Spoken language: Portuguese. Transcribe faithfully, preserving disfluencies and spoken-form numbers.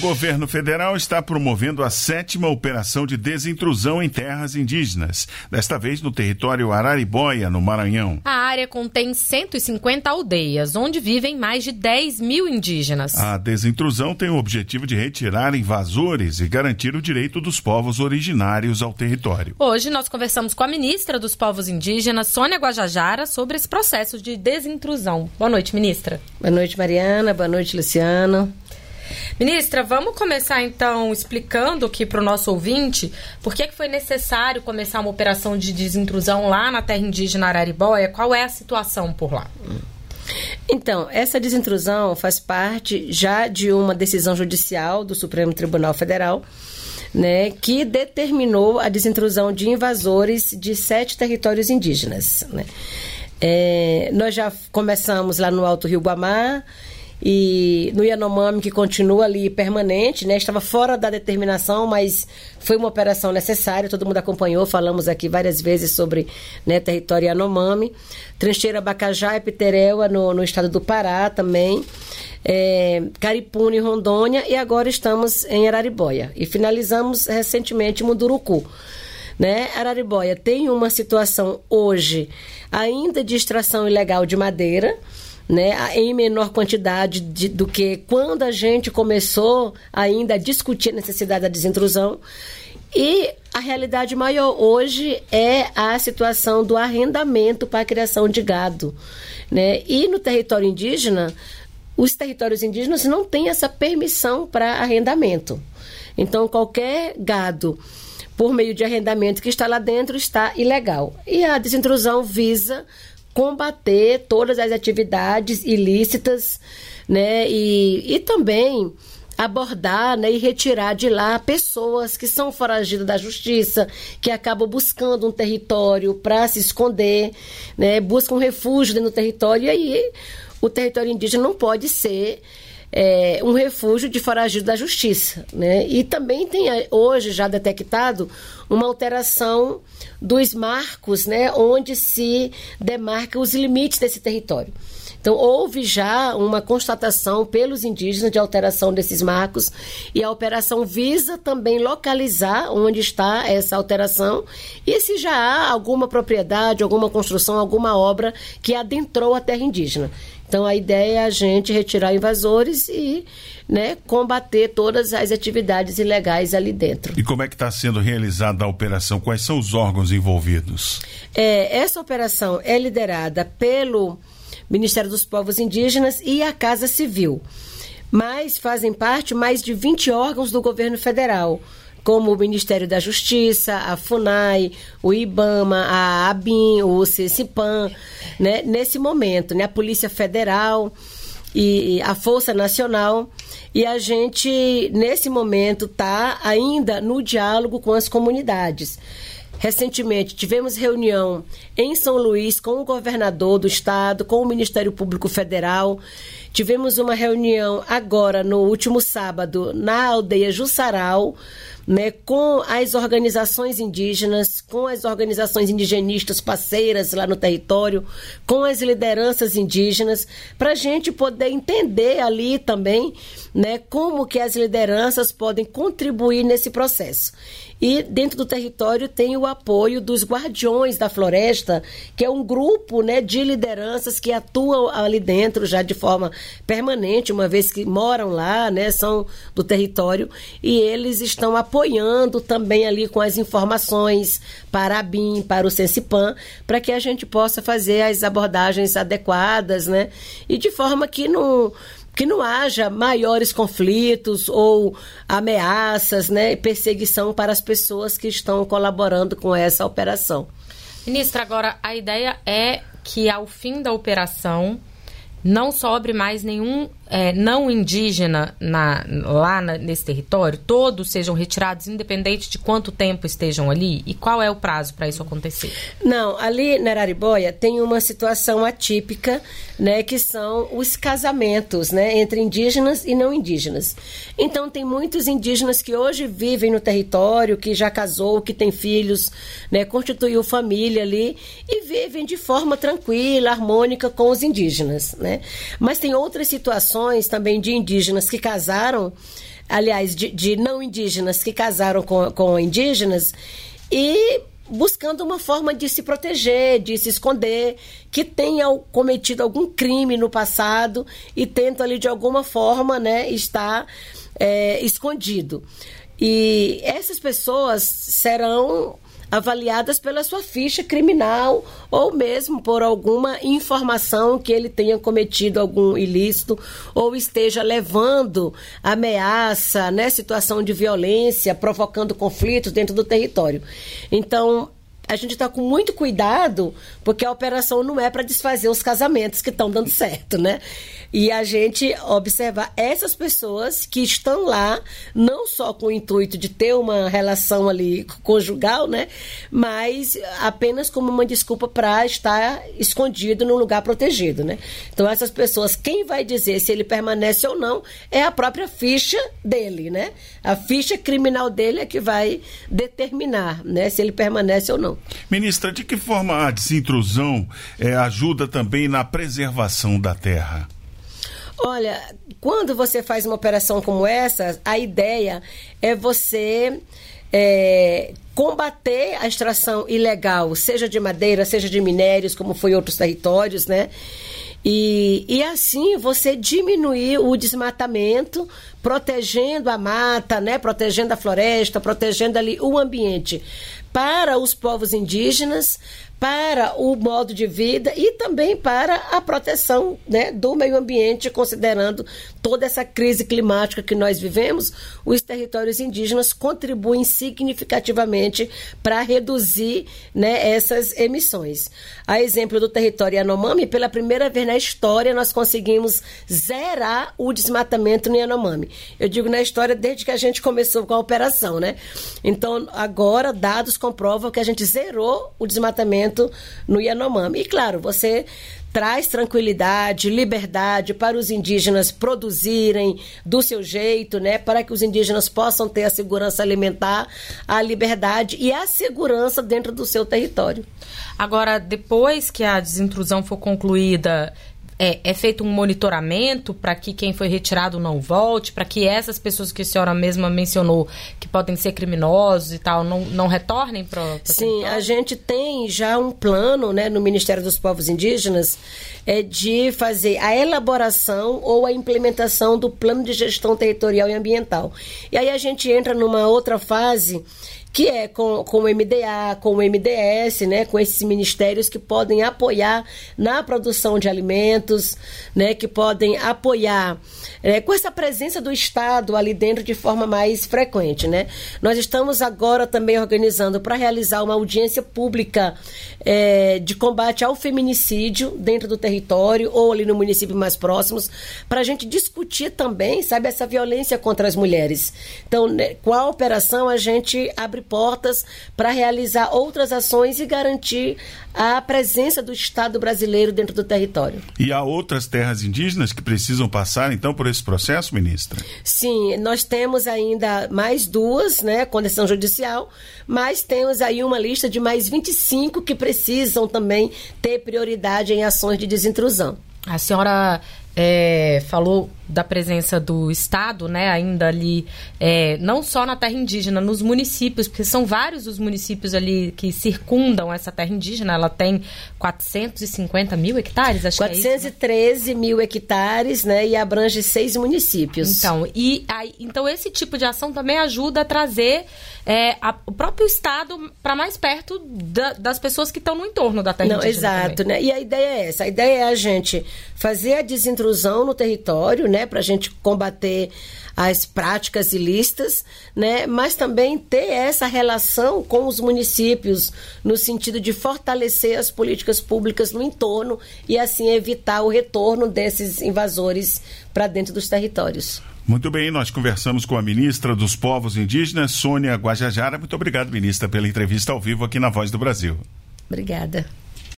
governo federal está promovendo a sétima operação de desintrusão em terras indígenas, desta vez no território Araribóia, no Maranhão. A área contém cento e cinquenta aldeias, onde vivem mais de dez mil indígenas. A desintrusão tem o objetivo de retirar invasores e garantir o direito dos povos originários ao território. Hoje nós conversamos com a ministra dos Povos Indígenas, Sônia Guajajara, sobre esse processo de desintrusão. Boa noite, ministra. Boa noite, Mariana. Boa noite, Luciano. Ministra, vamos começar então explicando aqui para o nosso ouvinte por que, que foi necessário começar uma operação de desintrusão lá na terra indígena Araribóia. Qual é a situação por lá? Então, essa desintrusão faz parte já de uma decisão judicial do Supremo Tribunal Federal, né, que determinou a desintrusão de invasores de sete territórios indígenas, né? É, nós já começamos lá no Alto Rio Guamá e no Yanomami, que continua ali permanente, né? Estava fora da determinação, mas foi uma operação necessária, todo mundo acompanhou, falamos aqui várias vezes sobre, né, território Yanomami. Trancheira Bacajá e Piteréua no, no estado do Pará também, é, Caripuna e Rondônia, e agora estamos em Araribóia. E finalizamos recentemente Munduruku. Né? Araribóia tem uma situação hoje ainda de extração ilegal de madeira, né, em menor quantidade de, do que quando a gente começou ainda a discutir a necessidade da desintrusão. E a realidade maior hoje é a situação do arrendamento para a criação de gado, né? E no território indígena, os territórios indígenas não têm essa permissão para arrendamento. Então, qualquer gado por meio de arrendamento que está lá dentro está ilegal. E a desintrusão visa combater todas as atividades ilícitas, né, e, e também abordar, né, e retirar de lá pessoas que são foragidas da justiça, que acabam buscando um território para se esconder, né, buscam refúgio dentro do território, e aí o território indígena não pode ser É, um refúgio de foragido da justiça, né? E também tem hoje já detectado uma alteração dos marcos, né, onde se demarca os limites desse território. Então, houve já uma constatação pelos indígenas de alteração desses marcos, e a operação visa também localizar onde está essa alteração e se já há alguma propriedade, alguma construção, alguma obra que adentrou a terra indígena. Então, a ideia é a gente retirar invasores e, né, combater todas as atividades ilegais ali dentro. E como é que está sendo realizada a operação? Quais são os órgãos envolvidos? É, essa operação é liderada pelo Ministério dos Povos Indígenas e a Casa Civil, mas fazem parte mais de vinte órgãos do governo federal, como o Ministério da Justiça, a FUNAI, o IBAMA, a ABIN, o CECIPAM, né, nesse momento, né, a Polícia Federal e a Força Nacional, e a gente, nesse momento, está ainda no diálogo com as comunidades. Recentemente, tivemos reunião em São Luís com o governador do estado, com o Ministério Público Federal. Tivemos uma reunião agora, no último sábado, na aldeia Jussaral, né, com as organizações indígenas, com as organizações indigenistas parceiras lá no território, com as lideranças indígenas, para a gente poder entender ali também, né, como que as lideranças podem contribuir nesse processo. E dentro do território tem o apoio dos Guardiões da Floresta, que é um grupo, né, de lideranças que atuam ali dentro já de forma permanente, uma vez que moram lá, né, são do território, e eles estão apoiando também ali com as informações para a BIM, para o CECIPAM, para que a gente possa fazer as abordagens adequadas, né, e de forma que não... que não haja maiores conflitos ou ameaças, né, perseguição para as pessoas que estão colaborando com essa operação. Ministra, agora a ideia é que ao fim da operação não sobre mais nenhum é, não indígena na, lá na, nesse território, todos sejam retirados, independente de quanto tempo estejam ali? E qual é o prazo para isso acontecer? Não, ali na Araribóia tem uma situação atípica, né, que são os casamentos, né, entre indígenas e não indígenas. Então, tem muitos indígenas que hoje vivem no território, que já casou, que tem filhos, né, constituiu família ali e vivem de forma tranquila, harmônica com os indígenas, né? Mas tem outras situações também de indígenas que casaram aliás, de, de não indígenas que casaram com, com indígenas e buscando uma forma de se proteger, de se esconder, que tenham cometido algum crime no passado e tentam ali de alguma forma, né, estar é, escondido. E essas pessoas serão avaliadas pela sua ficha criminal ou mesmo por alguma informação que ele tenha cometido algum ilícito ou esteja levando ameaça, né, situação de violência, provocando conflitos dentro do território. Então, a gente está com muito cuidado, porque a operação não é para desfazer os casamentos que estão dando certo, né? E a gente observar essas pessoas que estão lá, não só com o intuito de ter uma relação ali conjugal, né? Mas apenas como uma desculpa para estar escondido num lugar protegido, né? Então, essas pessoas, quem vai dizer se ele permanece ou não é a própria ficha dele, né? A ficha criminal dele é que vai determinar, né, se ele permanece ou não. Ministra, de que forma a desintrusão é, ajuda também na preservação da terra? Olha, quando você faz uma operação como essa, a ideia é você é, combater a extração ilegal, seja de madeira, seja de minérios, como foi em outros territórios, né? E, e assim você diminuir o desmatamento, protegendo a mata, né? Protegendo a floresta, protegendo ali o ambiente para os povos indígenas, para o modo de vida e também para a proteção, né, do meio ambiente, considerando toda essa crise climática que nós vivemos. Os territórios indígenas contribuem significativamente para reduzir, né, essas emissões. A exemplo do território Yanomami, pela primeira vez na história nós conseguimos zerar o desmatamento no Yanomami. Eu digo na história desde que a gente começou com a operação, né? Então, agora, dados comprovam que a gente zerou o desmatamento no Yanomami. E claro, você traz tranquilidade, liberdade para os indígenas produzirem do seu jeito, né, para que os indígenas possam ter a segurança alimentar, a liberdade e a segurança dentro do seu território. Agora, depois que a desintrusão for concluída, É, é feito um monitoramento para que quem foi retirado não volte, para que essas pessoas que a senhora mesma mencionou, que podem ser criminosos e tal, não, não retornem para o Sim, território? A gente tem já um plano, né, no Ministério dos Povos Indígenas, é, de fazer a elaboração ou a implementação do Plano de Gestão Territorial e Ambiental. E aí a gente entra numa outra fase, que é com, com o M D A, com o M D S, né, com esses ministérios que podem apoiar na produção de alimentos, né, que podem apoiar é, com essa presença do Estado ali dentro de forma mais frequente, né. Nós estamos agora também organizando para realizar uma audiência pública é, de combate ao feminicídio dentro do território ou ali no município mais próximos, para a gente discutir também, sabe, essa violência contra as mulheres. Então, né, com a operação a gente abre portas para realizar outras ações e garantir a presença do Estado brasileiro dentro do território. E há outras terras indígenas que precisam passar, então, por esse processo, ministra? Sim, nós temos ainda mais duas, né, com decisão judicial, mas temos aí uma lista de mais vinte e cinco que precisam também ter prioridade em ações de desintrusão. A senhora é, falou da presença do Estado, né, ainda ali, é, não só na terra indígena, nos municípios, porque são vários os municípios ali que circundam essa terra indígena. Ela tem quatrocentos e cinquenta mil hectares, acho quatrocentos e treze que é isso, né? mil hectares, né, e abrange seis municípios. Então, e, aí, então esse tipo de ação também ajuda a trazer é, a, o próprio Estado para mais perto da, das pessoas que estão no entorno da terra Não, indígena. Exato, também. né? E a ideia é essa, a ideia é a gente fazer a desintrusão no território, né, para a gente combater as práticas ilícitas, né, mas também ter essa relação com os municípios no sentido de fortalecer as políticas públicas no entorno e assim evitar o retorno desses invasores para dentro dos territórios. Muito bem, nós conversamos com a ministra dos Povos Indígenas, Sônia Guajajara. Muito obrigado, ministra, pela entrevista ao vivo aqui na Voz do Brasil. Obrigada.